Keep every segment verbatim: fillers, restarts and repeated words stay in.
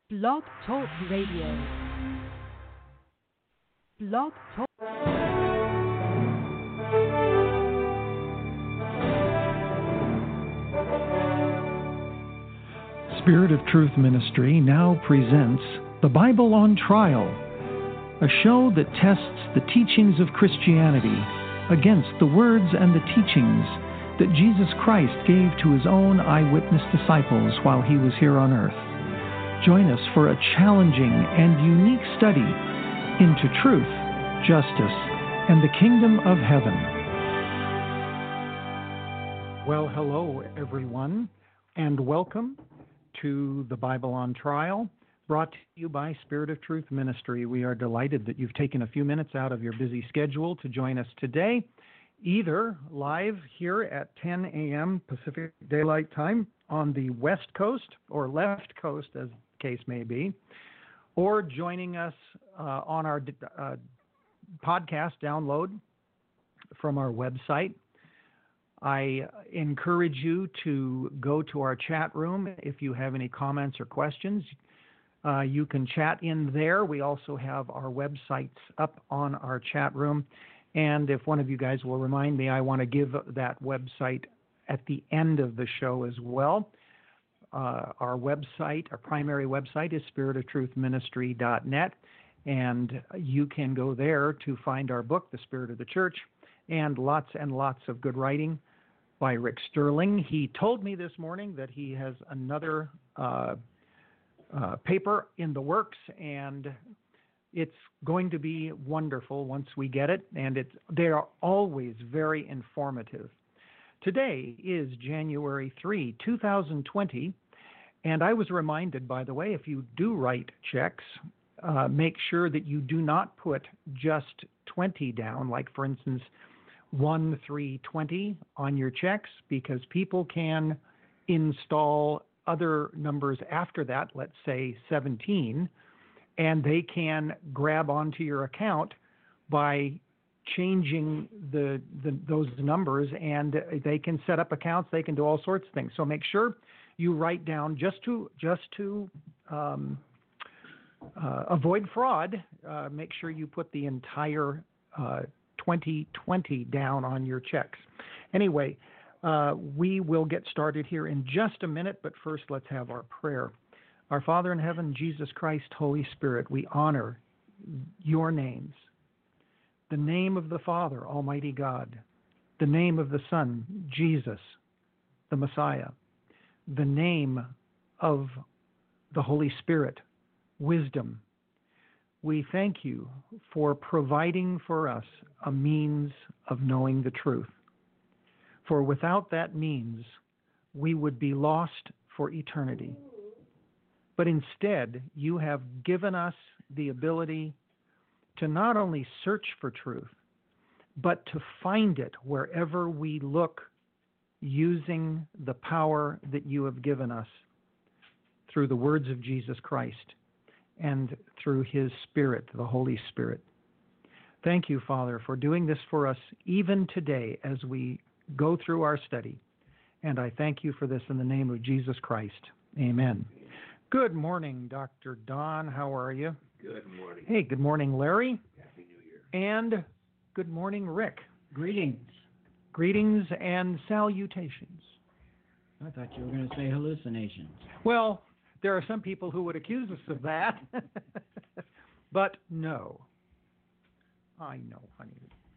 Blog Talk Radio. Blog Talk. Spirit of Truth Ministry now presents The Bible on Trial, a show that tests the teachings of Christianity against the words and the teachings that Jesus Christ gave to his own eyewitness disciples while he was here on earth. Join us for a challenging and unique study into truth, justice, and the kingdom of heaven. Well, hello, everyone, and welcome to The Bible on Trial, brought to you by Spirit of Truth Ministry. We are delighted that you've taken a few minutes out of your busy schedule to join us today, either live here at ten a.m. Pacific Daylight Time on the West Coast, or left coast as the case may be, or joining us uh, on our uh, podcast download from our website. I encourage you to go to our chat room if you have any comments or questions. Uh, you can chat in there. We also have our websites up on our chat room. And if one of you guys will remind me, I want to give that website at the end of the show as well. Uh, our website, our primary website is spirit of truth ministry dot net, and you can go there to find our book, The Spirit of the Church, and lots and lots of good writing by Rick Sterling. He told me this morning that he has another uh, uh, paper in the works, and it's going to be wonderful once we get it, and it's, they are always very informative. Today is January third, two thousand twenty, and I was reminded, by the way, if you do write checks, uh, make sure that you do not put just twenty down, like, for instance, one three twenty on your checks, because people can install other numbers after that, let's say seventeen, and they can grab onto your account by changing the, the those numbers, and they can set up accounts. They can do all sorts of things. So make sure you write down, just to just to um, uh, avoid fraud. Uh, make sure you put the entire uh, twenty twenty down on your checks. Anyway, uh, we will get started here in just a minute, but first let's have our prayer. Our Father in heaven, Jesus Christ, Holy Spirit, we honor your names. The name of the Father, Almighty God. The name of the Son, Jesus, the Messiah. The name of the Holy Spirit, wisdom. We thank you for providing for us a means of knowing the truth. For without that means, we would be lost for eternity. But instead, you have given us the ability to not only search for truth, but to find it wherever we look, using the power that you have given us through the words of Jesus Christ and through his Spirit, the Holy Spirit. Thank you, Father, for doing this for us even today as we go through our study. And I thank you for this in the name of Jesus Christ. Amen. Good morning, Doctor Don. How are you? Good morning. Hey, good morning, Larry. Happy New Year. And good morning, Rick. Greetings. Greetings and salutations. I thought you were going to say hallucinations. Well, there are some people who would accuse us of that. But no. I know, honey.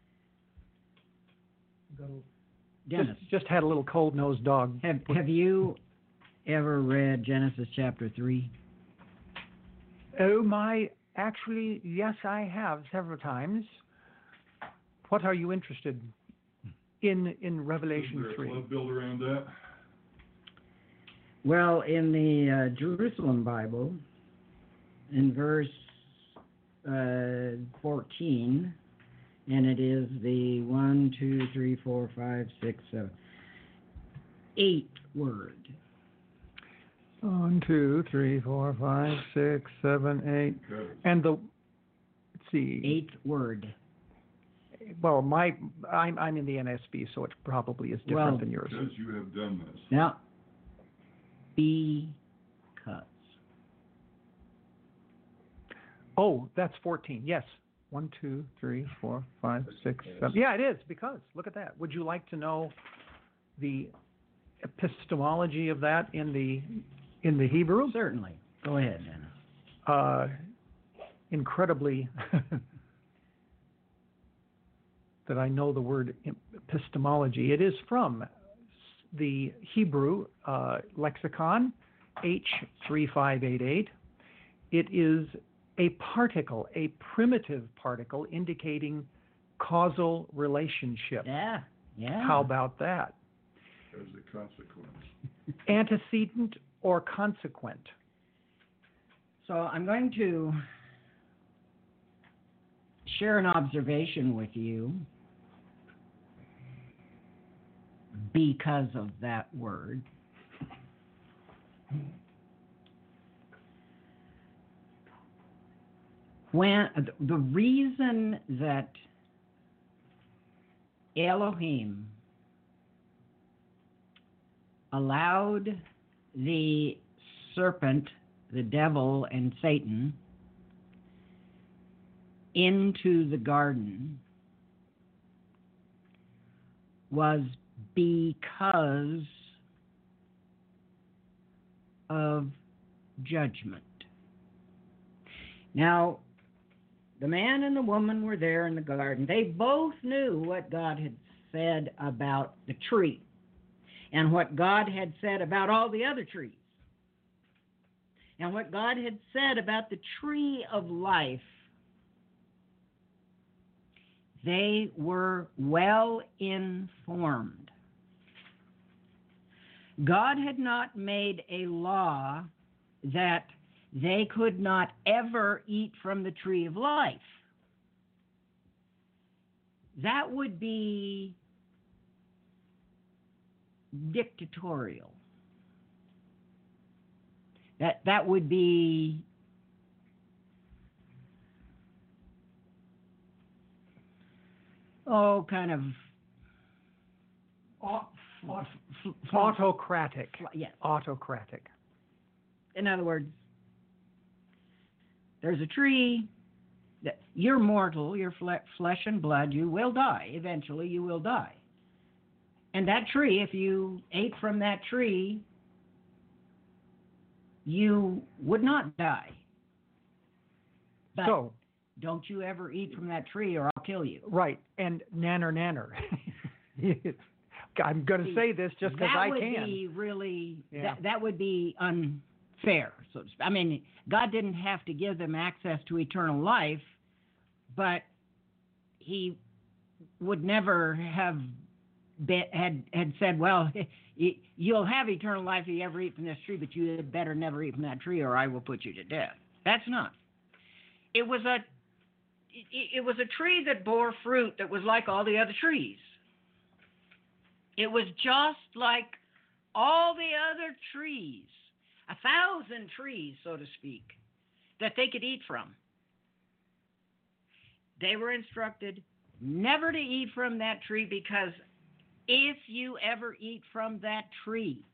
Dennis, Just, just had a little cold-nosed dog. have, have you ever read Genesis chapter three? Oh, my, actually, yes, I have several times. What are you interested in in Revelation Is there a three? club built around that? Well, in the uh, Jerusalem Bible, in verse uh, fourteen, and it is the one, two, three, four, five, six, seven, eight word. One, two, three, four, five, six, seven, eight. Okay. And the, let's see. Eighth word. Well, my I'm I'm in the N S B, so it probably is different Well, than yours. Because you have done this. Now, because. Oh, that's fourteen. Yes. One, two, three, four, five, six, seven. Yeah, it is, because, look at that. Would you like to know the epistemology of that in the in the Hebrew? Certainly. Go ahead, Dennis. Uh, incredibly that I know the word epistemology. It is from the Hebrew uh, lexicon, H three five eight eight. It is a particle, a primitive particle indicating causal relationship. Yeah, yeah. How about that? There's a consequence. Antecedent or consequent? So I'm going to share an observation with you because of that word. When the reason that Elohim allowed the serpent, the devil, and Satan into the garden was because of judgment. Now, the man and the woman were there in the garden. They both knew what God had said about the tree and what God had said about all the other trees and what God had said about the tree of life. They were well informed. God had not made a law that they could not ever eat from the tree of life. That would be dictatorial. That that would be oh, kind of Au- f- f- Autocratic. Yes. Autocratic. In other words, there's a tree that you're mortal, you're fle- flesh and blood, you will die. Eventually, you will die. And that tree, if you ate from that tree, you would not die. But So, don't you ever eat from that tree or I'll kill you. right, and nanner nanner. I'm going to say this just because I That can. would be really, Yeah. that, that would be unfair. So to speak. I mean, God didn't have to give them access to eternal life, but he would never have been, had, had said, well, you'll have eternal life if you ever eat from this tree, but you had better never eat from that tree or I will put you to death. That's not. It was a, it, it was a tree that bore fruit that was like all the other trees. It was just like all the other trees, a thousand trees, so to speak, that they could eat from. They were instructed never to eat from that tree because if you ever eat from that tree,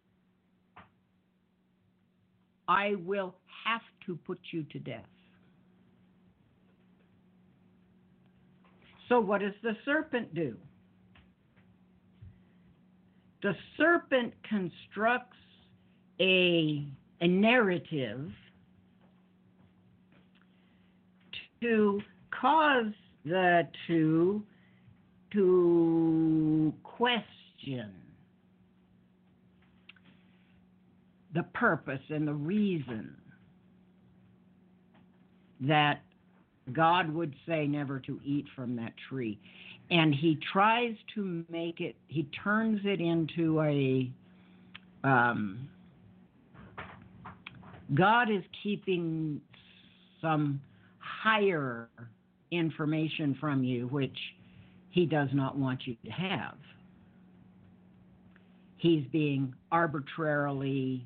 I will have to put you to death. So what does the serpent do? The serpent constructs a, a narrative to cause the two to question the purpose and the reason that God would say never to eat from that tree. And he tries to make it, he turns it into a, um, God is keeping some higher information from you, which he does not want you to have. He's being arbitrarily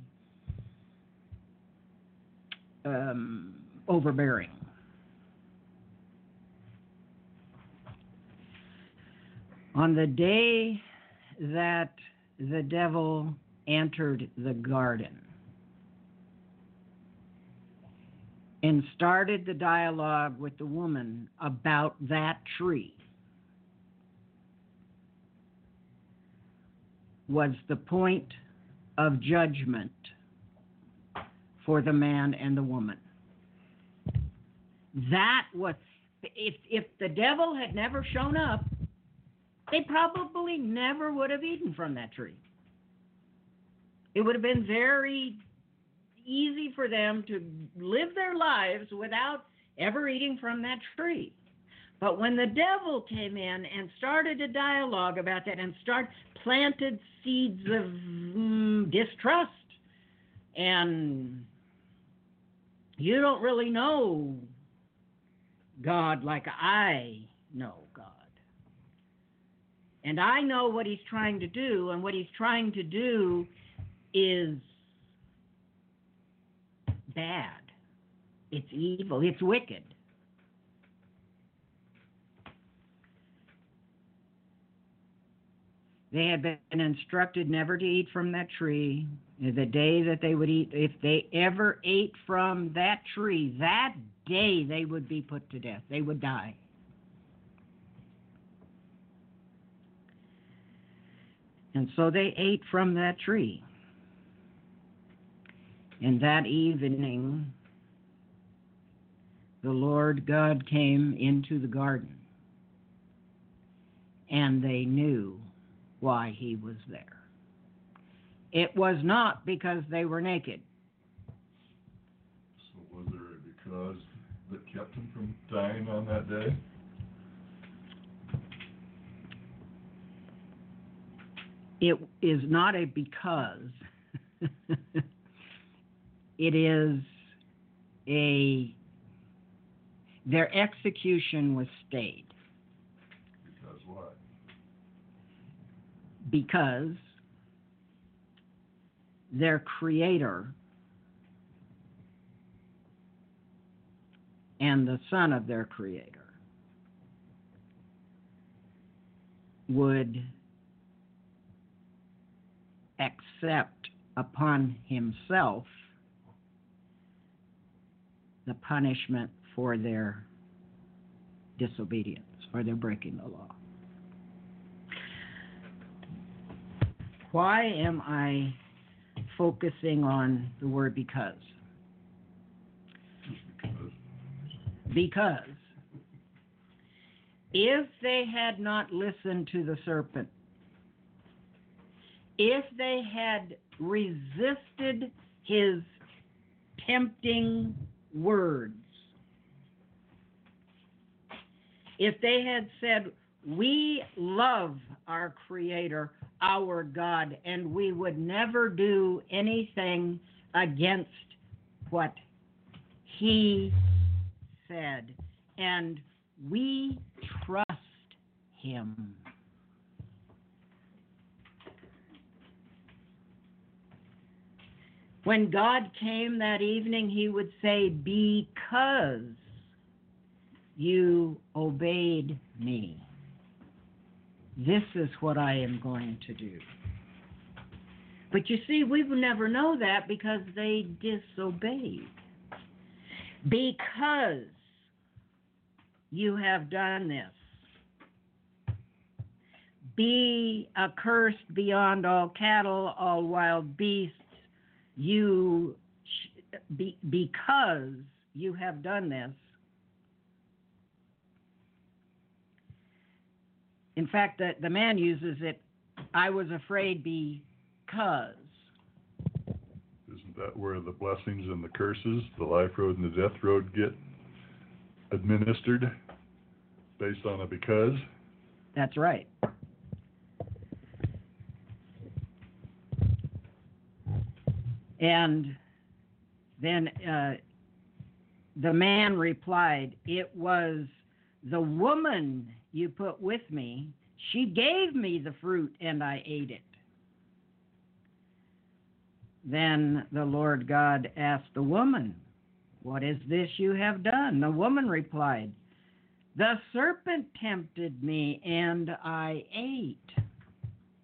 um, overbearing. On the day that the devil entered the garden, and started the dialogue with the woman about that tree was the point of judgment for the man and the woman. That was, if, if the devil had never shown up, they probably never would have eaten from that tree. It would have been very easy for them to live their lives without ever eating from that tree. But when the devil came in and started a dialogue about that and start planted seeds of mm, distrust, and you don't really know God like I know God. And I know what he's trying to do, and what he's trying to do is bad. It's evil. It's wicked. They had been instructed never to eat from that tree. The day that they would eat, if they ever ate from that tree, that day they would be put to death. They would die. And so they ate from that tree. And that evening, the Lord God came into the garden, and they knew why he was there. It was not because they were naked. So was there a because that kept him from dying on that day? It is not a because. It is a, their execution was stayed. Because what? Because their creator and the son of their creator would accept upon himself the punishment for their disobedience, for their breaking the law. Why am I focusing on the word because? Because if they had not listened to the serpent, if they had resisted his tempting words, if they had said, we love our Creator, our God, and we would never do anything against what he said, and we trust him. When God came that evening, he would say, because you obeyed me, this is what I am going to do. But you see, we would never know that because they disobeyed. Because you have done this, be accursed beyond all cattle, all wild beasts, you be, because you have done this. In fact, the, the man uses it, I was afraid because. Isn't that where the blessings and the curses, the life road and the death road, get administered based on a because? That's right. And then uh, the man replied, it was the woman you put with me. She gave me the fruit and I ate it. Then the Lord God asked the woman, what is this you have done? The woman replied, the serpent tempted me and I ate.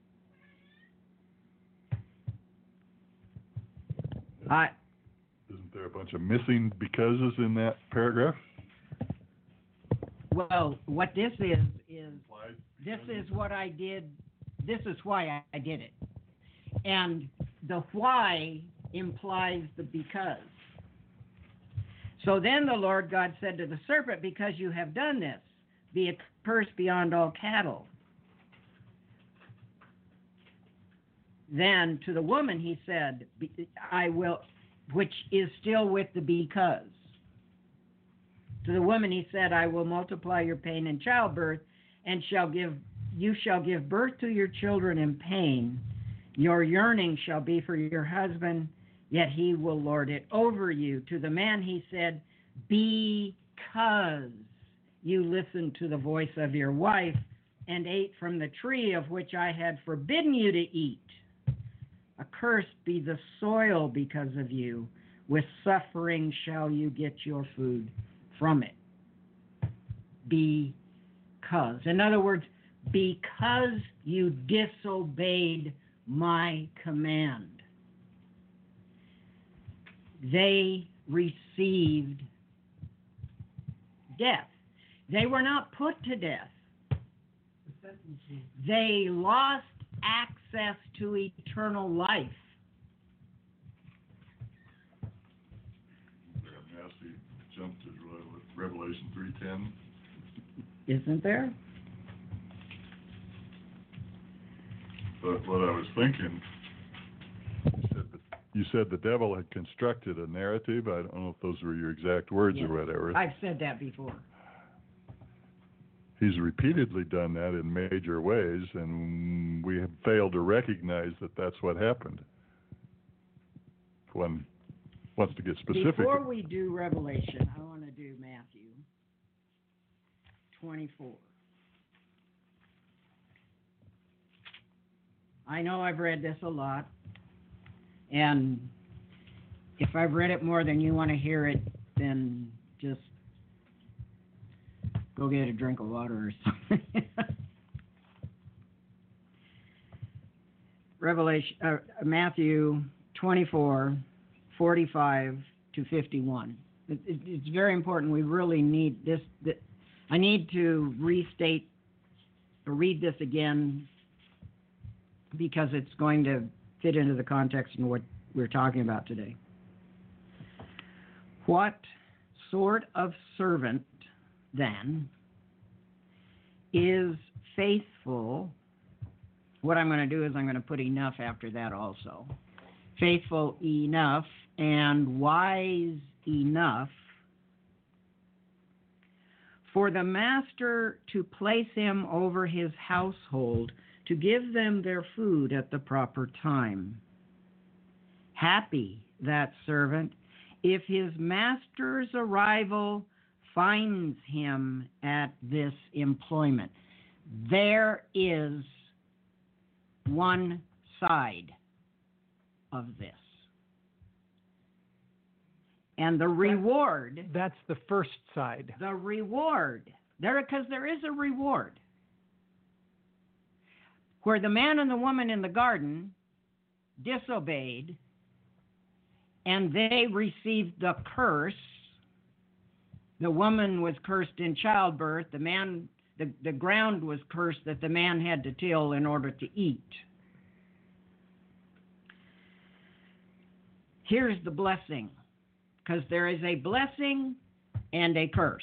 I, Isn't there a bunch of missing becauses in that paragraph? Well, what this is, is this is what I did, this is why I, I did it. And the why implies the because. So then the Lord God said to the serpent, because you have done this, be accursed beyond all cattle. Then to the woman he said, I will, which is still with the because. To the woman he said, I will multiply your pain in childbirth, and shall give you shall give birth to your children in pain. Your yearning shall be for your husband, yet he will lord it over you. To the man he said, because you listened to the voice of your wife and ate from the tree of which I had forbidden you to eat. Accursed be the soil because of you. With suffering shall you get your food from it. Because. In other words, because you disobeyed my command, they received death. They were not put to death. They lost access to eternal life. Nasty jump to Revelation three ten. Isn't there? But what I was thinking, you said, the, you said the devil had constructed a narrative. I don't know if those were your exact words Yes. or whatever. I've said that before. He's repeatedly done that in major ways, and we have failed to recognize that that's what happened. If one wants to get specific. Before we do Revelation, I want to do Matthew twenty-four. I know I've read this a lot, and if I've read it more than you want to hear it, then just go get a drink of water or something. Revelation, uh, Matthew twenty-four, forty-five to fifty-one. It, it, it's very important. We really need this. this I need to restate or read this again because it's going to fit into the context of what we're talking about today. What sort of servant, then, is faithful? What I'm going to do is I'm going to put enough after that also. Faithful enough and wise enough for the master to place him over his household, to give them their food at the proper time. Happy that servant if his master's arrival finds him at this employment. There is one side of this. And the reward... That's the first side. The reward. There, because there is a reward. Where the man and the woman in the garden disobeyed, and they received the curse. The woman was cursed in childbirth. The man, the, the ground was cursed that the man had to till in order to eat. Here's the blessing, because there is a blessing and a curse.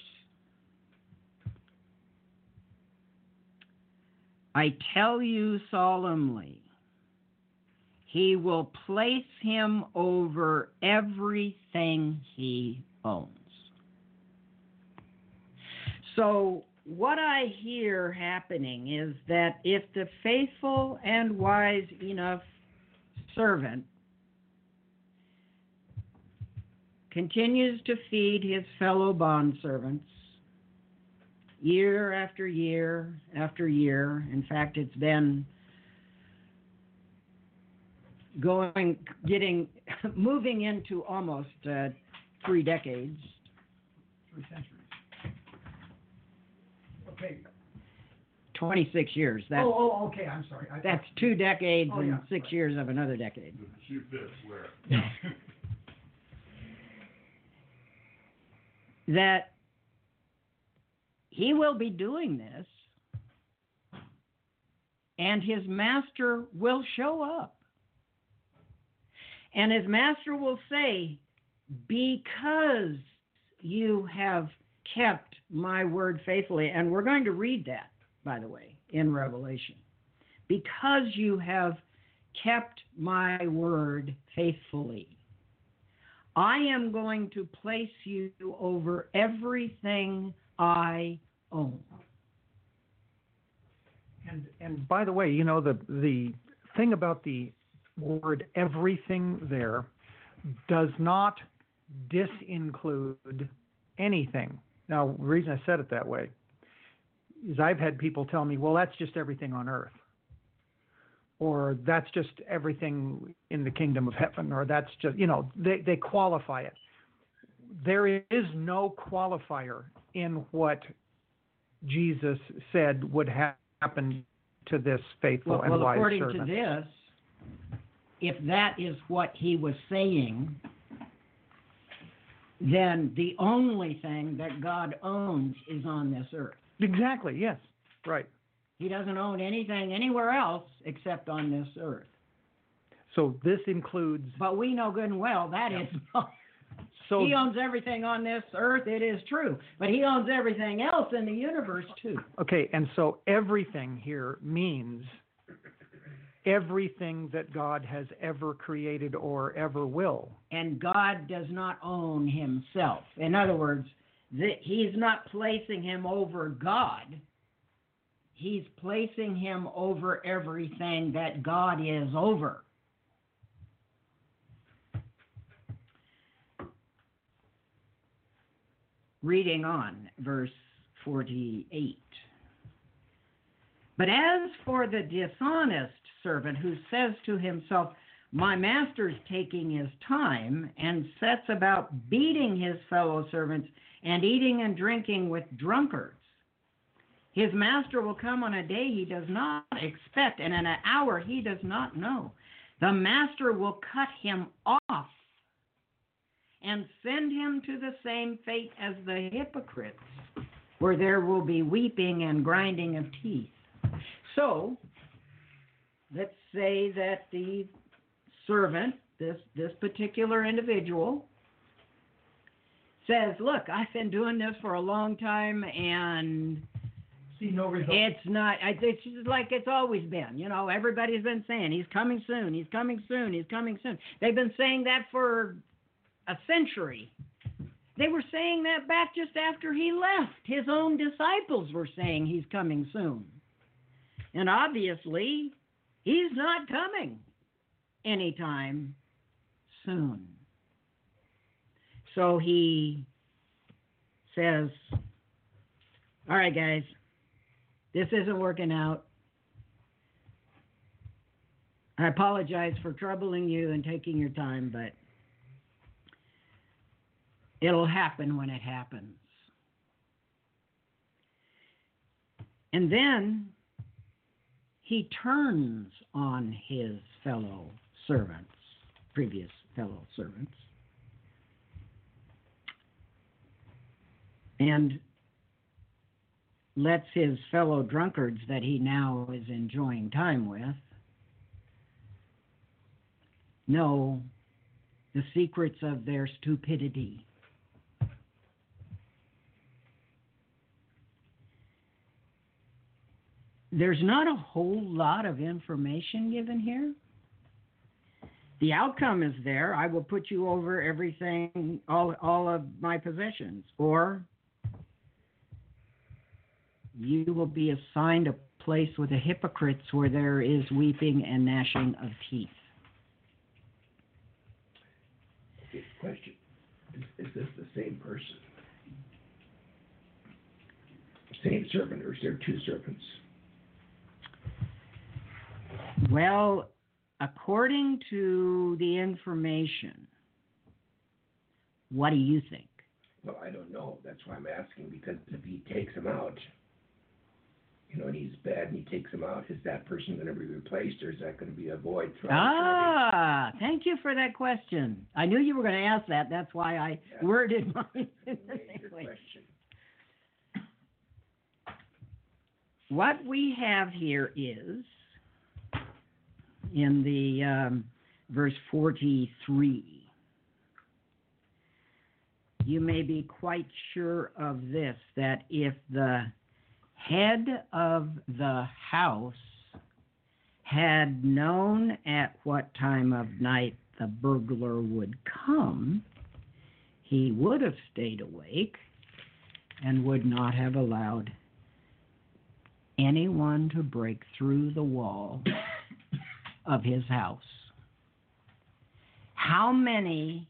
I tell you solemnly, he will place him over everything he owns. So what I hear happening is that if the faithful and wise enough servant continues to feed his fellow bondservants year after year after year, in fact, it's been going, getting, moving into almost uh, three decades. Three centuries. Okay. twenty-six years. That's, oh, oh, okay. I'm sorry. I, that's two decades oh, and yeah, six right. years of another decade. Shoot this, where? that he will be doing this, and his master will show up. And his master will say, because you have kept my word faithfully, and we're going to read that, by the way, in Revelation. Because you have kept my word faithfully, I am going to place you over everything I own. And and by the way, you know, the the thing about the word everything there does not disinclude anything. Now, the reason I said it that way is I've had people tell me, well, that's just everything on earth. Or that's just everything in the kingdom of heaven, or that's just, you know, they, they qualify it. There is no qualifier in what Jesus said would ha- happen to this faithful well, and well, wise according servant. to this, if that is what he was saying, then the only thing that God owns is on this earth. Exactly, yes, right. He doesn't own anything anywhere else except on this earth. So this includes... But we know good and well that Yeah. is not. So, he owns everything on this earth, it is true. But he owns everything else in the universe, too. okay, and so everything here means everything that God has ever created or ever will. And God does not own himself. In other words, the, he's not placing him over God. He's placing him over everything that God is over. Reading on, verse forty-eight. But as for the dishonest servant who says to himself, my master's taking his time, and sets about beating his fellow servants and eating and drinking with drunkards, his master will come on a day he does not expect, and in an hour he does not know. The master will cut him off and send him to the same fate as the hypocrites, where there will be weeping and grinding of teeth. So, let's say that the servant, this, this particular individual, says, look, I've been doing this for a long time, and See no result. it's not, it's just like it's always been. You know, everybody's been saying, he's coming soon, he's coming soon, he's coming soon. They've been saying that for a century. They were saying that back just after he left. His own disciples were saying he's coming soon. And obviously, he's not coming anytime soon. So he says, all right, guys, this isn't working out. I apologize for troubling you and taking your time, but it'll happen when it happens. And then he turns on his fellow servants, previous fellow servants, and lets his fellow drunkards that he now is enjoying time with know the secrets of their stupidity. There's not a whole lot of information given here. The outcome is there. I will put you over everything, all, all of my possessions. Or you will be assigned a place with the hypocrites where there is weeping and gnashing of teeth. Okay, question. Is, is this the same person? Same servant, or is there two servants? Well, according to the information, what do you think? Well, I don't know. That's why I'm asking, because if he takes him out, you know, and he's bad and he takes him out, is that person going to be replaced, or is that going to be a void throughout Ah, thank you for that question. I knew you were going to ask that. That's why I Yeah. worded mine in the eternity? same way. Question. What we have here is in the um, verse forty-three. You may be quite sure of this, that if the head of the house had known at what time of night the burglar would come, he would have stayed awake and would not have allowed anyone to break through the wall of his house. How many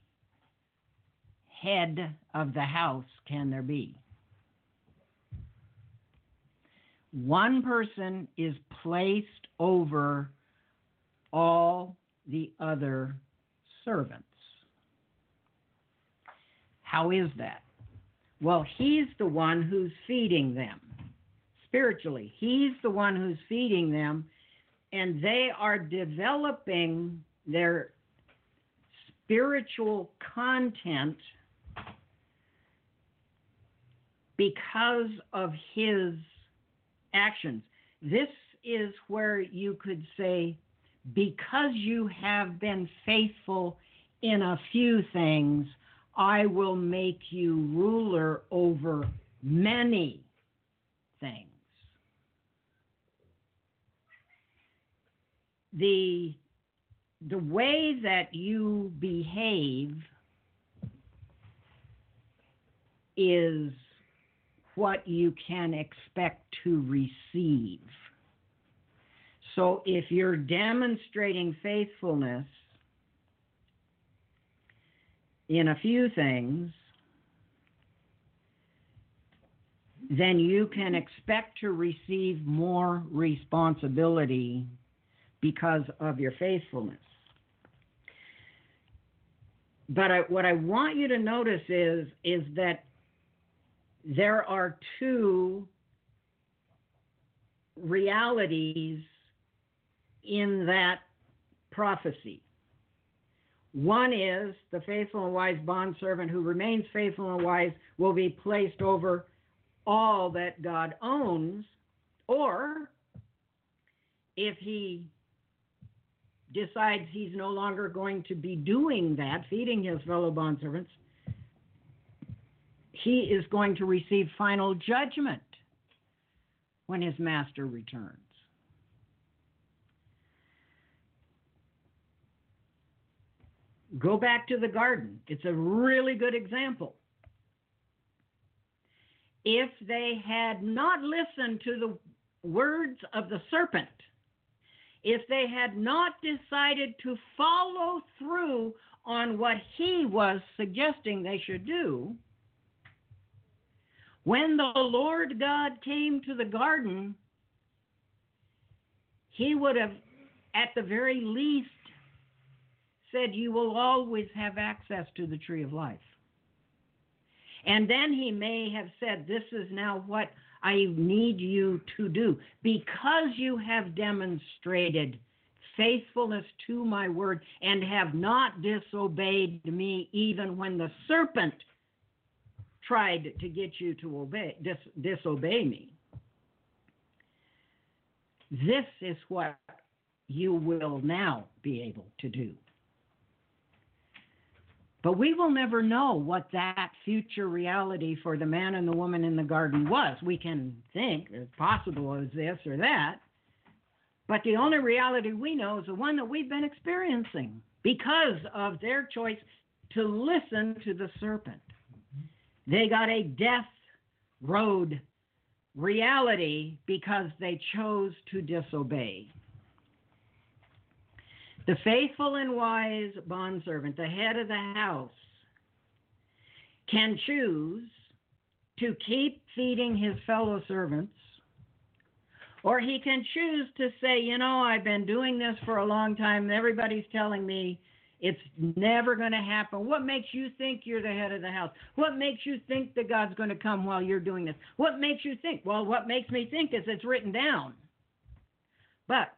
head of the house can there be? One person is placed over all the other servants. How is that? Well, he's the one who's feeding them. Spiritually, he's the one who's feeding them, and they are developing their spiritual content because of his actions. This is where you could say, because you have been faithful in a few things, I will make you ruler over many things. The, the way that you behave is what you can expect to receive. So if you're demonstrating faithfulness in a few things, then you can expect to receive more responsibility because of your faithfulness. But I, what I want you to notice is, is that there are two realities in that prophecy. One is the faithful and wise bondservant who remains faithful and wise will be placed over all that God owns, or if he decides he's no longer going to be doing that, feeding his fellow bondservants, he is going to receive final judgment when his master returns. Go back to the garden. It's a really good example. If they had not listened to the words of the serpent, if they had not decided to follow through on what he was suggesting they should do, when the Lord God came to the garden, he would have, at the very least, said, you will always have access to the tree of life. And then he may have said, this is now what I need you to do. Because you have demonstrated faithfulness to my word and have not disobeyed me even when the serpent tried to get you to obey, dis, disobey me. This is what you will now be able to do. But we will never know what that future reality for the man and the woman in the garden was. We can think it's possible it was this or that, but the only reality we know is the one that we've been experiencing because of their choice to listen to the serpent. They got a death road reality because they chose to disobey. The faithful and wise bondservant, the head of the house, can choose to keep feeding his fellow servants, or he can choose to say, you know, I've been doing this for a long time. Everybody's telling me It's never going to happen. What makes you think you're the head of the house? What makes you think that God's going to come while you're doing this? What makes you think? Well, what makes me think is it's written down. But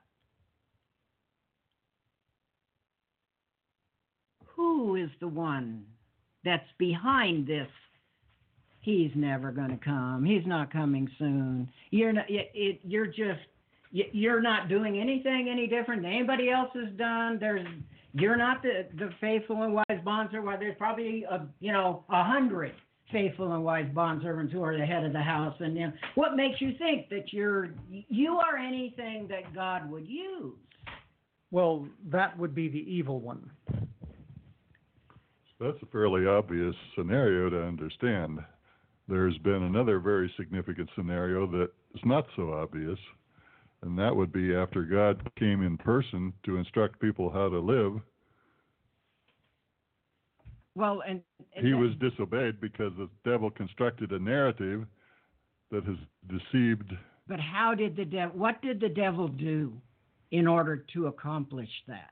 who is the one that's behind this? He's never going to come. He's not coming soon. You're not. It, it, you're just. You're not doing anything any different than anybody else has done. There's. You're not the, the faithful and wise bondservant. Well, there's probably a, you know a hundred faithful and wise bondservants who are the head of the house. And you know, what makes you think that you're you are anything that God would use? Well, that would be the evil one. That's a fairly obvious scenario to understand. There's been another very significant scenario that is not so obvious, and that would be after God came in person to instruct people how to live. Well, and, and he that, was disobeyed because the devil constructed a narrative that has deceived. But how did the devil? What did the devil do in order to accomplish that?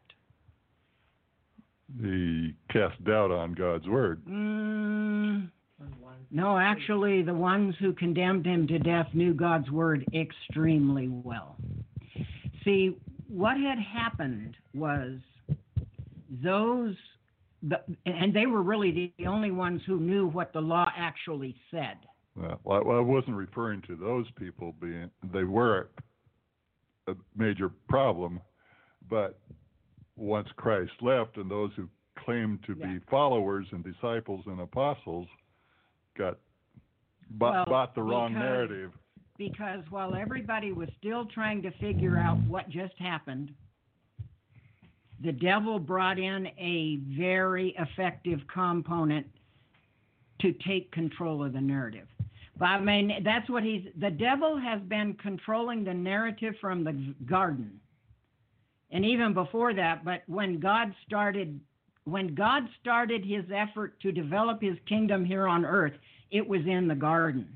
He cast doubt on God's word. Mm, no, actually, the ones who condemned him to death knew God's word extremely well. See, what had happened was those, the, and they were really the only ones who knew what the law actually said. Well, I wasn't referring to those people being, they were a major problem, but once Christ left, and those who claimed to yeah. be followers and disciples and apostles got bought, well, bought the because, wrong narrative. Because while everybody was still trying to figure out what just happened, the devil brought in a very effective component to take control of the narrative. But I mean, that's what he's, the devil has been controlling the narrative from the garden. And even before that, but when God started, when God started his effort to develop his kingdom here on earth, it was in the garden.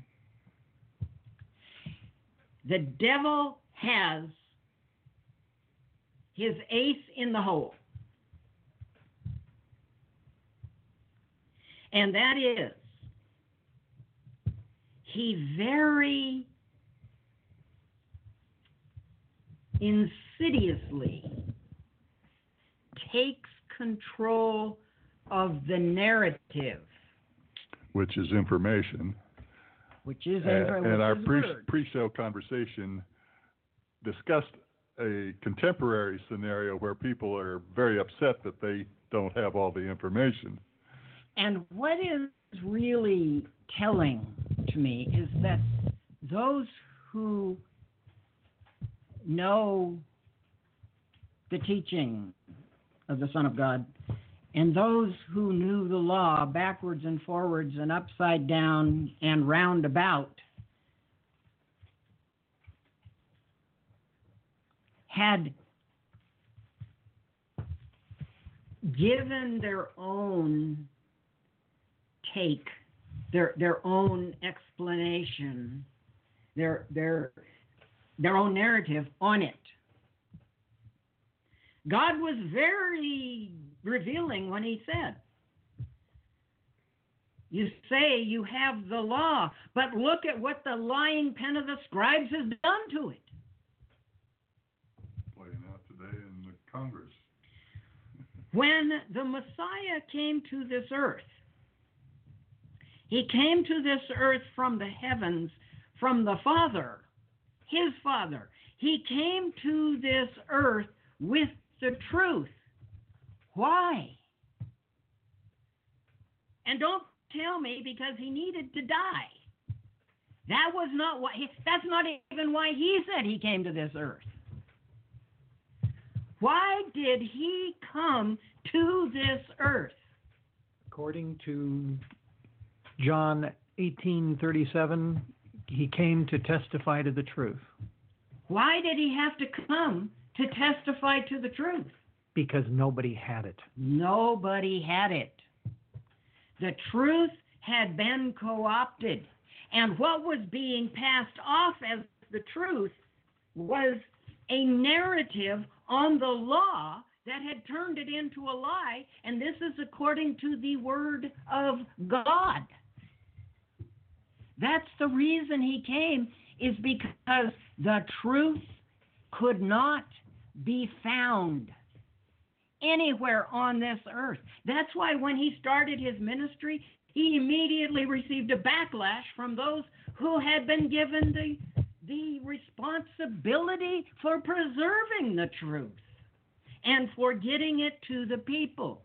The devil has his ace in the hole. And that is, he very insidiously takes control of the narrative, which is information. Which is and, information. And our pre, word. pre-show conversation discussed a contemporary scenario where people are very upset that they don't have all the information. And what is really telling to me is that those who know the teaching of the Son of God, and those who knew the law backwards and forwards and upside down and round about, had given their own take, their their own explanation, their their their own narrative on it. God was very revealing when he said, you say you have the law, but look at what the lying pen of the scribes has done to it. Playing out today in the Congress. When the Messiah came to this earth, he came to this earth from the heavens, from the Father, his Father. He came to this earth with the truth. Why? And don't tell me because he needed to die. That was not what he, that's not even why he said he came to this earth. Why did he come to this earth? According to John eighteen thirty-seven, he came to testify to the truth. Why did he have to come to testify to the truth? Because nobody had it. Nobody had it. The truth had been co-opted. And what was being passed off as the truth was a narrative on the law that had turned it into a lie, and this is according to the Word of God. That's the reason he came, is because the truth could not be found anywhere on this earth. That's why when he started his ministry, he immediately received a backlash from those who had been given the, the responsibility for preserving the truth and for getting it to the people.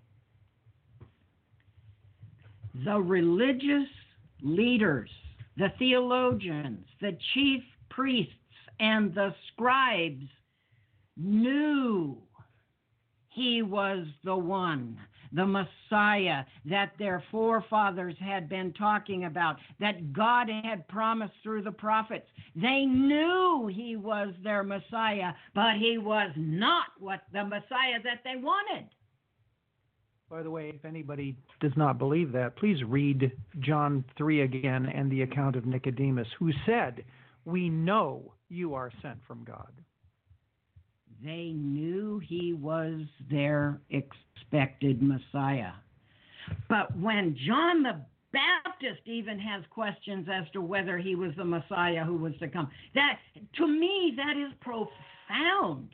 The religious leaders, the theologians, the chief priests, and the scribes knew he was the one, the Messiah that their forefathers had been talking about, that God had promised through the prophets. They knew he was their Messiah, but he was not what the Messiah that they wanted. By the way, if anybody does not believe that, please read John three again and the account of Nicodemus, who said, "We know you are sent from God." They knew he was their expected Messiah. But when John the Baptist even has questions as to whether he was the Messiah who was to come, that, to me, that is profound.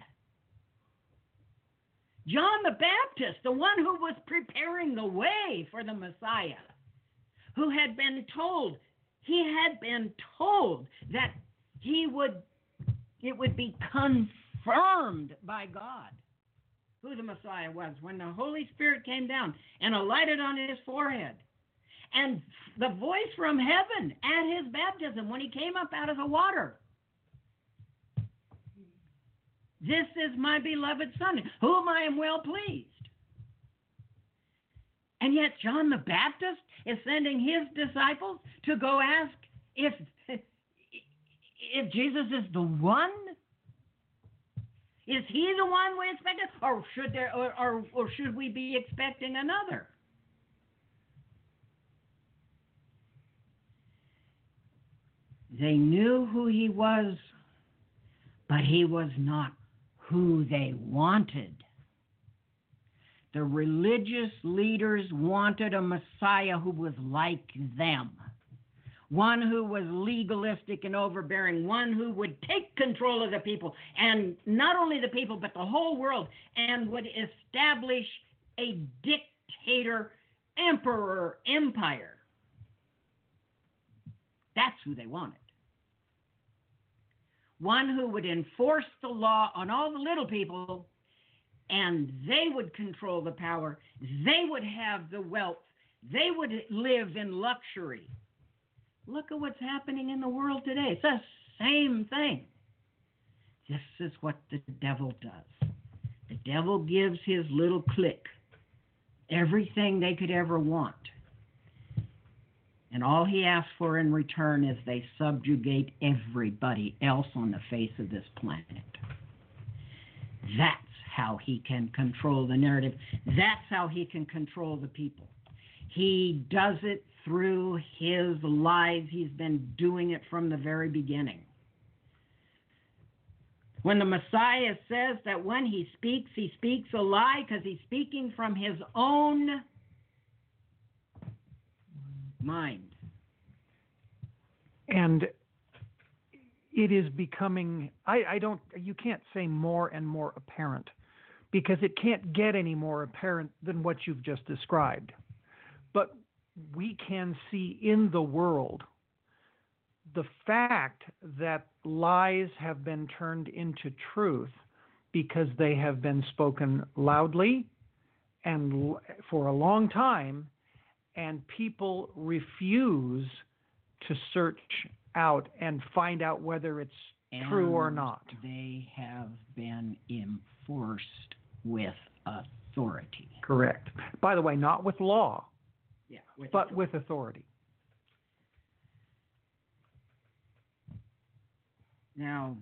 John the Baptist, the one who was preparing the way for the Messiah, who had been told, he had been told that he would, it would be confirmed by God who the Messiah was when the Holy Spirit came down and alighted on his forehead. And the voice from heaven at his baptism when he came up out of the water. This is my beloved Son, whom I am well pleased. And yet John the Baptist is sending his disciples to go ask if, if Jesus is the one. Is he the one we expected, or should there, or, or, or should we be expecting another? They knew who he was, but he was not who they wanted. The religious leaders wanted a Messiah who was like them, one who was legalistic and overbearing, one who would take control of the people, and not only the people, but the whole world, and would establish a dictator, emperor, empire. That's who they wanted. One who would enforce the law on all the little people, and they would control the power. They would have the wealth. They would live in luxury. Look at what's happening in the world today. It's the same thing. This is what the devil does. The devil gives his little clique everything they could ever want. And all he asks for in return is they subjugate everybody else on the face of this planet. That's how he can control the narrative. That's how he can control the people. He does it through his lies. He's been doing it from the very beginning. When the Messiah says that when he speaks, he speaks a lie because he's speaking from his own mind. And it is becoming, I, I don't, you can't say more and more apparent, because it can't get any more apparent than what you've just described. But we can see in the world the fact that lies have been turned into truth because they have been spoken loudly and for a long time, and people refuse to search out and find out whether it's and true or not. They have been enforced with authority. Correct. By the way, not with law, yeah, with but authority. with authority. Now,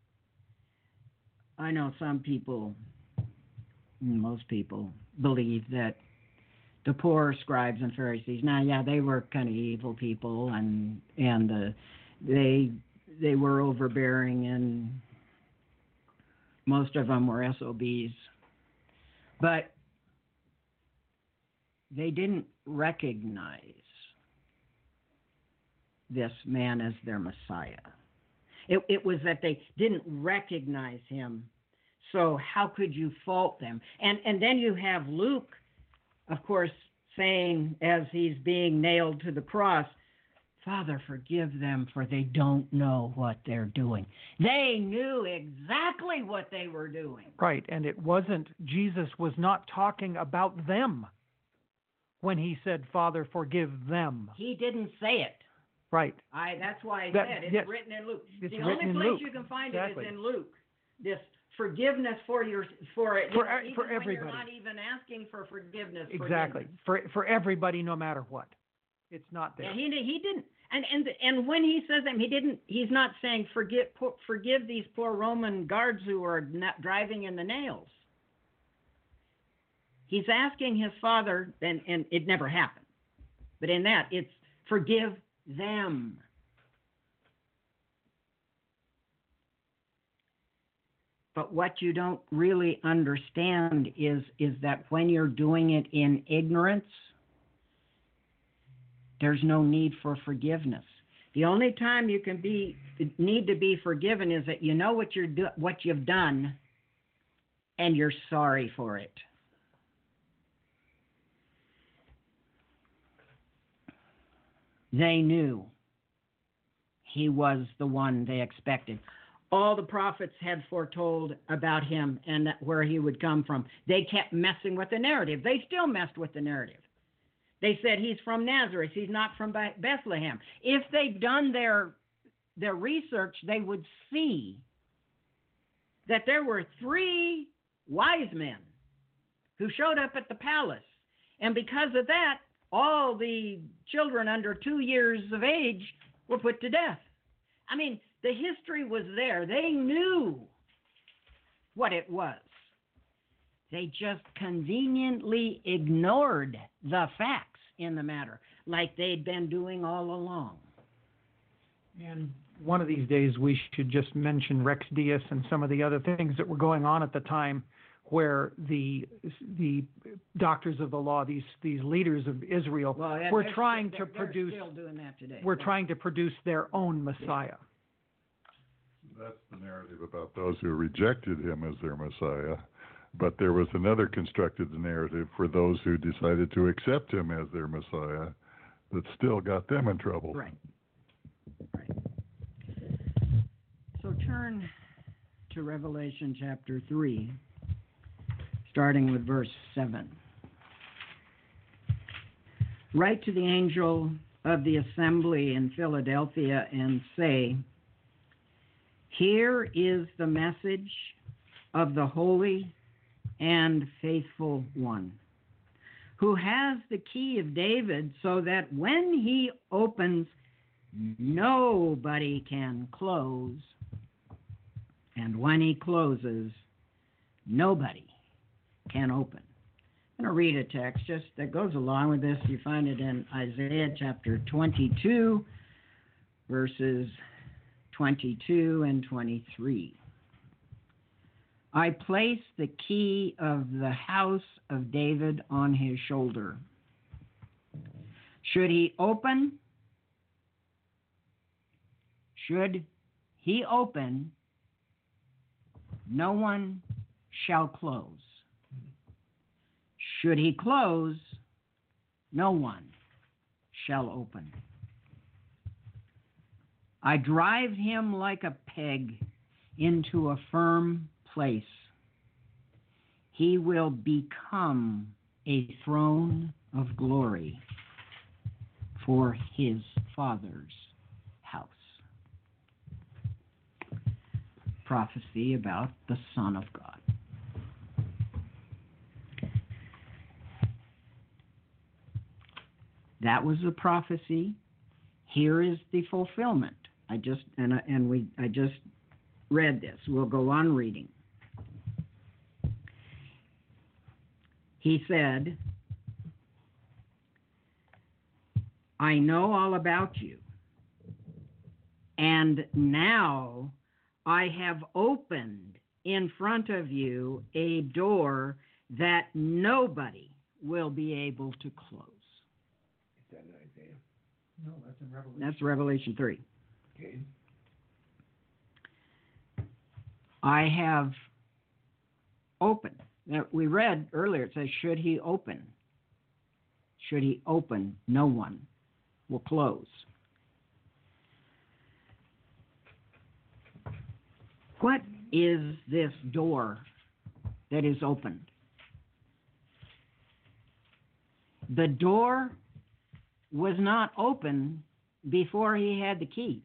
I know some people, most people, believe that the poor scribes and Pharisees, now, yeah, they were kind of evil people, and and uh, they they were overbearing, and most of them were S O Bs. But they didn't recognize this man as their Messiah. It, it was that they didn't recognize him. So how could you fault them? And and then you have Luke, of course, saying as he's being nailed to the cross, Father, forgive them, for they don't know what they're doing. They knew exactly what they were doing. Right, and it wasn't, Jesus was not talking about them when he said, Father, forgive them. He didn't say it. Right. I. That's why I That- said it's yes. written in Luke. It's the written only in place Luke. you can find Exactly. it is in Luke. This forgiveness for your for you For know, e- even for when everybody. you're not even asking for forgiveness. Exactly. forgiveness. For for everybody, no matter what. It's not there. And he he didn't. And and and when he says that, he didn't. He's not saying forgive forgive these poor Roman guards who are not driving in the nails. He's asking his Father, and and it never happened. But in that, it's forgive them. But what you don't really understand is, is that when you're doing it in ignorance, there's no need for forgiveness. The only time you can be need to be forgiven is that you know what you're do, what you've done, and you're sorry for it. They knew he was the one they expected. All the prophets had foretold about him and where he would come from. They kept messing with the narrative. They still messed with the narrative. They said he's from Nazareth. He's not from Bethlehem. If they'd done their their research, they would see that there were three wise men who showed up at the palace. And because of that, all the children under two years of age were put to death. I mean, the history was there. They knew what it was. They just conveniently ignored the facts in the matter, like they'd been doing all along. And one of these days we should just mention Rex Dias and some of the other things that were going on at the time, where the the doctors of the law, these these leaders of Israel, well, yeah, were trying they're, to they're produce still doing that today. were yeah. trying to produce their own Messiah. That's the narrative about those who rejected him as their Messiah. But there was another constructed narrative for those who decided to accept him as their Messiah that still got them in trouble. Right. Right. So turn to Revelation chapter three, starting with verse seven. Write to the angel of the assembly in Philadelphia and say, here is the message of the holy and faithful one, who has the key of David, so that when he opens, nobody can close, and when he closes, nobody can open. I'm going to read a text just that goes along with this. You find it in Isaiah chapter twenty-two, verses twenty-two and twenty-three. I place the key of the house of David on his shoulder. Should he open, should he open, no one shall close. Should he close, no one shall open. I drive him like a peg into a firm place. He will become a throne of glory for his Father's house. Prophecy about the Son of God. That was the prophecy. Here is the fulfillment. I just and I, and we I just read this. We'll go on reading. He said, I know all about you, and now I have opened in front of you a door that nobody will be able to close. Is that in Isaiah? No, that's in Revelation. That's Revelation three. Okay. I have opened. Now, we read earlier, it says, should he open? Should he open, no one will close. What is this door that is opened? The door was not open before he had the key.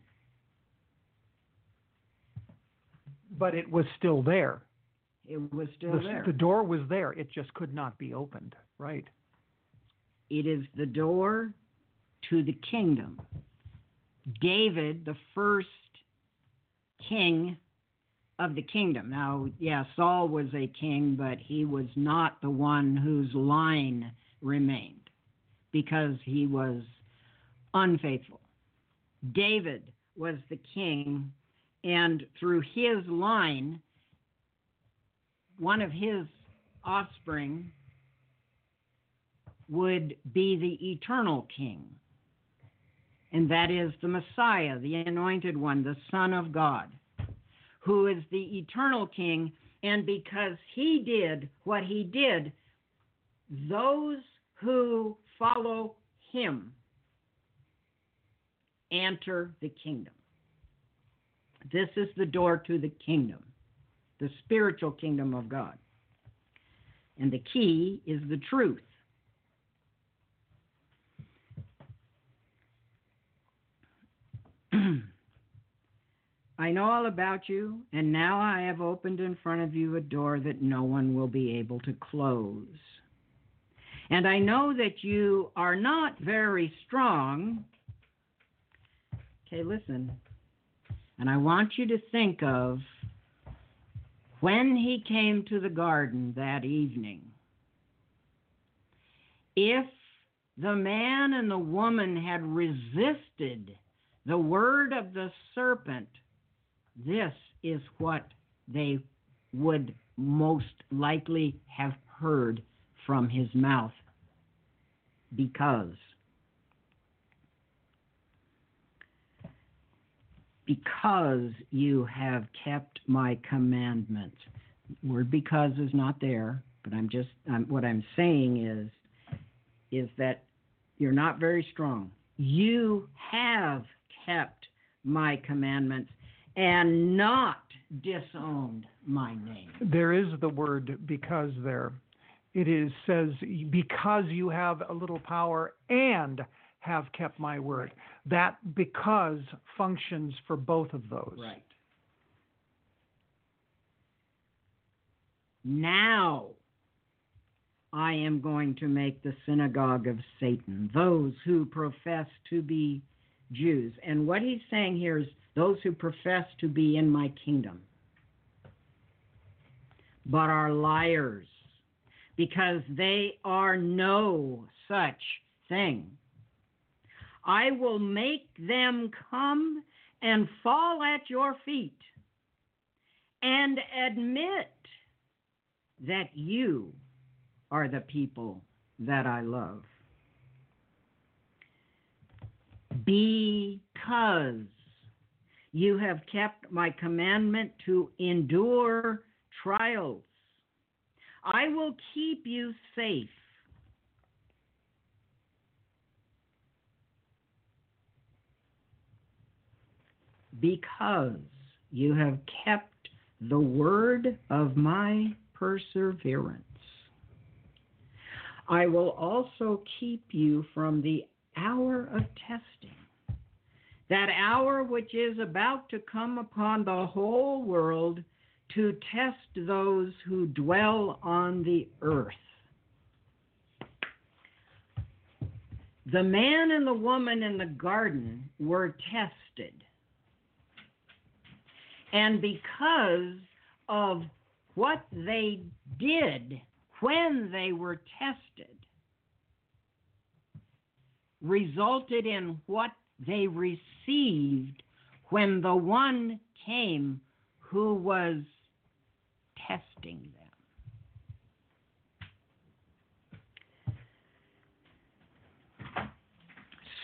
But it was still there. It was still The, there. the door was there. It just could not be opened. Right. It is the door to the kingdom. David, the first king of the kingdom. Now, yeah, Saul was a king, but he was not the one whose line remained because he was unfaithful. David was the king, and through his line, one of his offspring would be the eternal king, and that is the Messiah, the anointed one, the Son of God, who is the eternal king. And because he did what he did, those who follow him enter the kingdom. This is the door to the kingdom, the spiritual kingdom of God. And the key is the truth. I know all about you, and now I have opened in front of you a door that no one will be able to close. And I know that you are not very strong. Okay, listen. And I want you to think of when he came to the garden that evening. If the man and the woman had resisted the word of the serpent, this is what they would most likely have heard from his mouth. Because because you have kept my commandments. Word because is not there, but I'm just I'm, what I'm saying is is that you're not very strong. You have kept my commandments and not disowned my name. There is the word because there. It is says, because you have a little power and have kept my word. That because functions for both of those. Right. Now I am going to make the synagogue of Satan, those who profess to be Jews. And what he's saying here is those who profess to be in my kingdom, but are liars, because they are no such thing. I will make them come and fall at your feet and admit that you are the people that I love. Because you have kept my commandment to endure trials, I will keep you safe. Because you have kept the word of my perseverance, I will also keep you from the hour of testing, that hour which is about to come upon the whole world to test those who dwell on the earth. The man and the woman in the garden were tested. And because of what they did when they were tested, resulted in what they received when the one came who was testing them.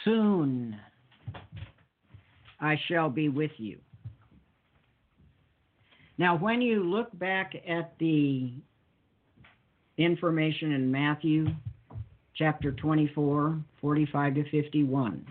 Soon I shall be with you. Now, when you look back at the information in Matthew chapter twenty-four, forty-five to fifty-one,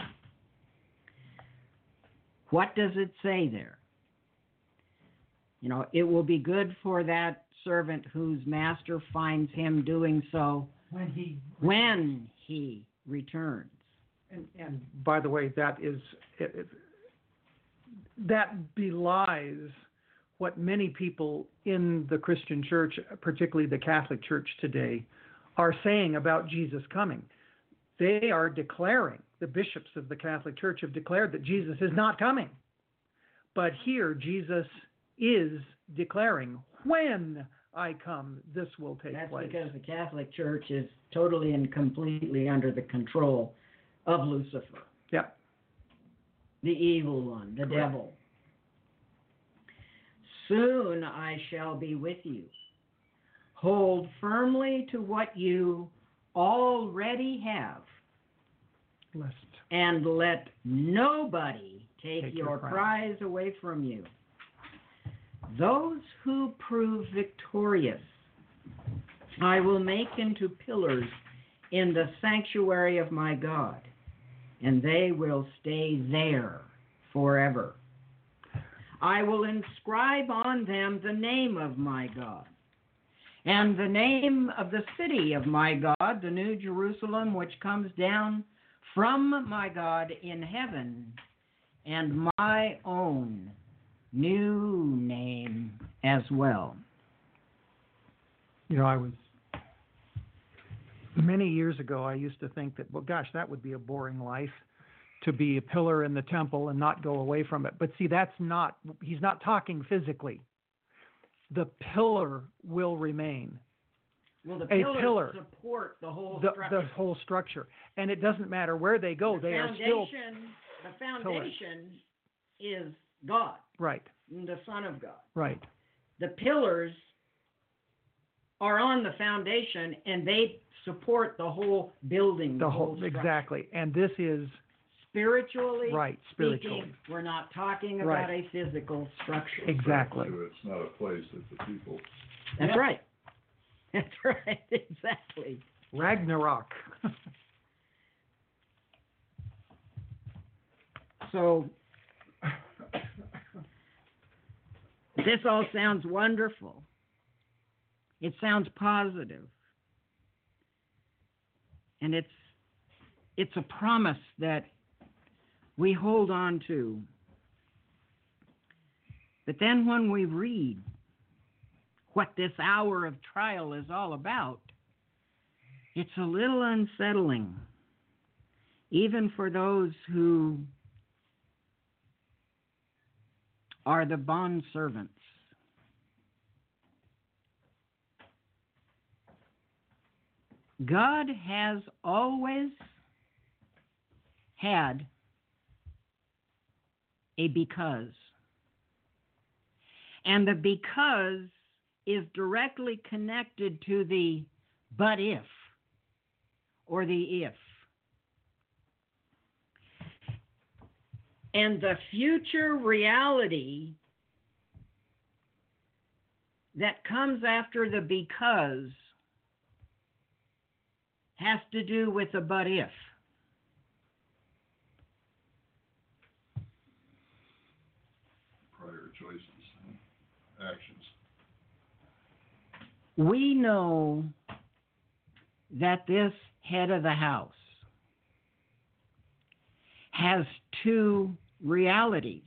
what does it say there? You know, it will be good for that servant whose master finds him doing so When he when he returns. And, and by the way, that is it, it, that belies what many people in the Christian church, particularly the Catholic Church today, are saying about Jesus coming. They are declaring, the bishops of the Catholic Church have declared that Jesus is not coming. But here, Jesus is declaring, when I come, this will take That's place. because the Catholic Church is totally and completely under the control of Lucifer, Yeah. the evil one, the Correct. devil. Soon I shall be with you. Hold firmly to what you already have, Lest and let nobody take, Take your, your crown. prize away from you. Those who prove victorious, I will make into pillars in the sanctuary of my God, and they will stay there forever. I will inscribe on them the name of my God, and the name of the city of my God, the New Jerusalem, which comes down from my God in heaven, and my own new name as well. You know, I was, many years ago, I used to think that, well, gosh, that would be a boring life, to be a pillar in the temple and not go away from it. But see, that's not, he's not talking physically. The pillar will remain. Well, the A pillars pillar. support the whole The, structure. the whole structure. And it doesn't matter where they go, the they are foundation, still, the foundation is God, right, the Son of God. right. The pillars are on the foundation, and they support the whole building. The The, whole, structure. exactly. And this is, Spiritually, right, speaking, spiritually. we're not talking Right. about a physical structure. Exactly. So it's not a place, it's a people. That's Yeah. right. That's right. Exactly. Ragnarok. So this all sounds wonderful. It sounds positive. And it's it's a promise that we hold on to. But then when we read what this hour of trial is all about, it's a little unsettling, even for those who are the bond servants. God has always had a because. And the because is directly connected to the but if or the if. And the future reality that comes after the because has to do with the but if. Prior choices, actions. We know that this head of the house has two realities.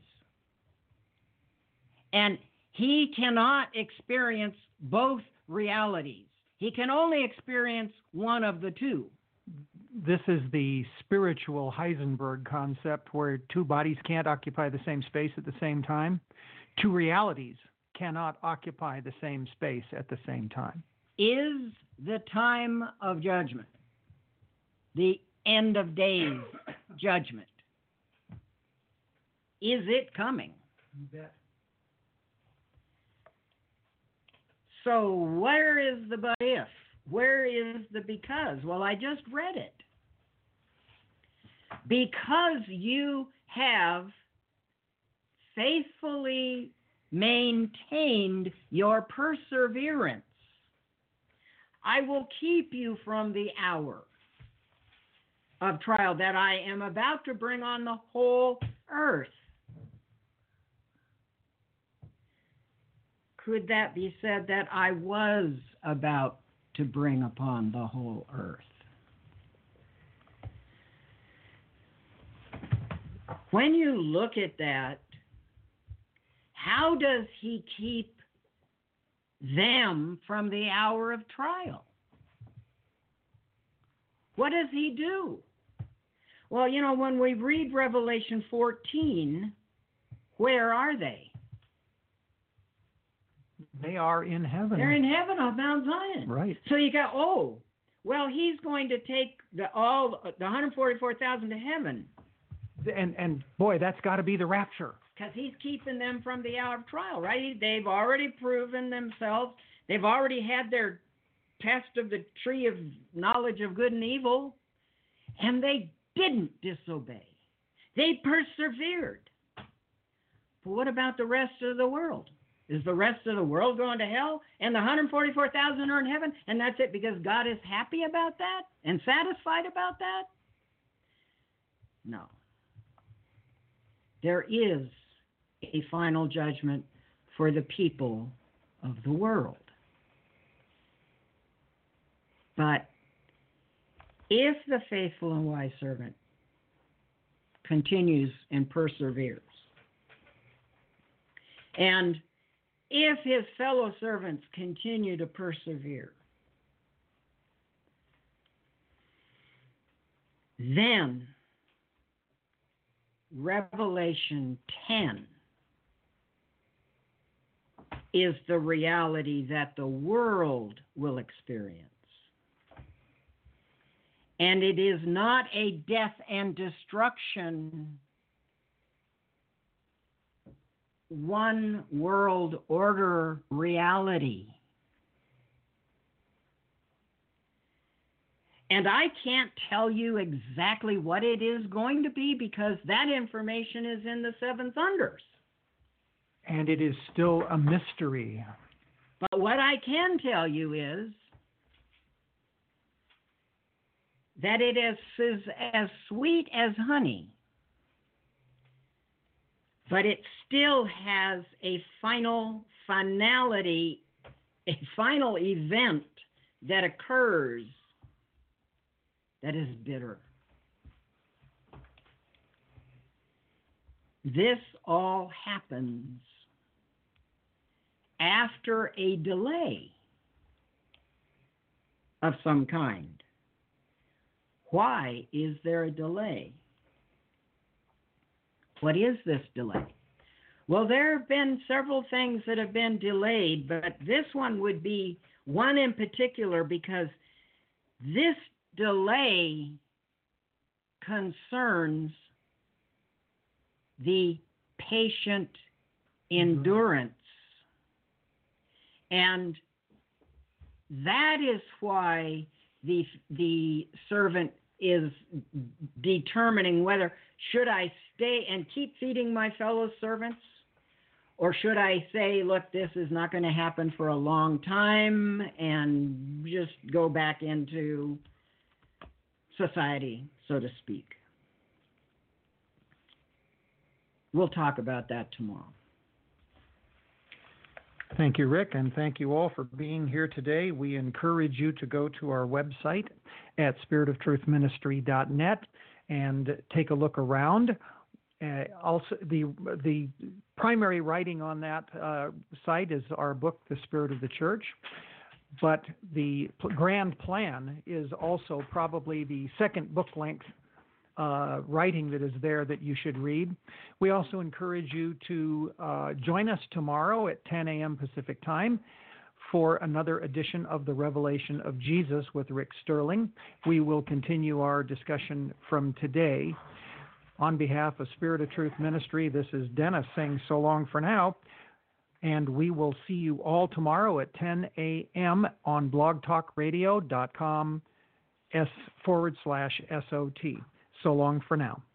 And he cannot experience both realities. He can only experience one of the two. This is the spiritual Heisenberg concept where two bodies can't occupy the same space at the same time. Two realities cannot occupy the same space at the same time. Is the time of judgment, the end of days judgment, is it coming? You bet. So where is the but if? Where is the because? Well, I just read it. because you have faithfully maintained your perseverance, I will keep you from the hour of trial that I am about to bring on the whole earth. Could that be said that I was about to bring upon the whole earth? When you look at that, how does he keep them from the hour of trial? What does he do? Well, you know, when we read Revelation fourteen, where are they? They are in heaven. They're in heaven on Mount Zion. Right. So you go, oh, well, he's going to take the all the one hundred forty-four thousand to heaven. And and boy, that's got to be the rapture. Because he's keeping them from the hour of trial, right? They've already proven themselves. They've already had their test of the tree of knowledge of good and evil, and they didn't disobey. They persevered. But what about the rest of the world? Is the rest of the world going to hell, and the one hundred forty-four thousand are in heaven, and that's it because God is happy about that and satisfied about that? No. There is a final judgment for the people of the world. But if the faithful and wise servant continues and perseveres, and if his fellow servants continue to persevere, then Revelation ten is the reality that the world will experience. And it is not a death and destruction, one world order reality. And I can't tell you exactly what it is going to be because that information is in the seven thunders. And it is still a mystery. But what I can tell you is that it is as sweet as honey, but it still has a final finality, a final event that occurs that is bitter. This all happens after a delay of some kind. Why is there a delay? What is this delay? Well, there have been several things that have been delayed, but this one would be one in particular because this delay concerns the patient endurance. And that is why the the servant is determining whether should I stay and keep feeding my fellow servants, or should I say, look, this is not going to happen for a long time and just go back into society, so to speak. We'll talk about that tomorrow. Thank you, Rick, and thank you all for being here today. We encourage you to go to our website at spirit of truth ministry dot net and take a look around. Uh, also, the the primary writing on that uh, site is our book, The Spirit of the Church. But the p- grand plan is also probably the second book-length uh, writing that is there that you should read. We also encourage you to uh, join us tomorrow at ten a.m. Pacific Time for another edition of the Revelation of Jesus with Rick Sterling. We will continue our discussion from today. On behalf of Spirit of Truth Ministry, this is Dennis saying so long for now. And we will see you all tomorrow at ten a.m. on blogtalkradio dot com S forward slash S O T. So long for now.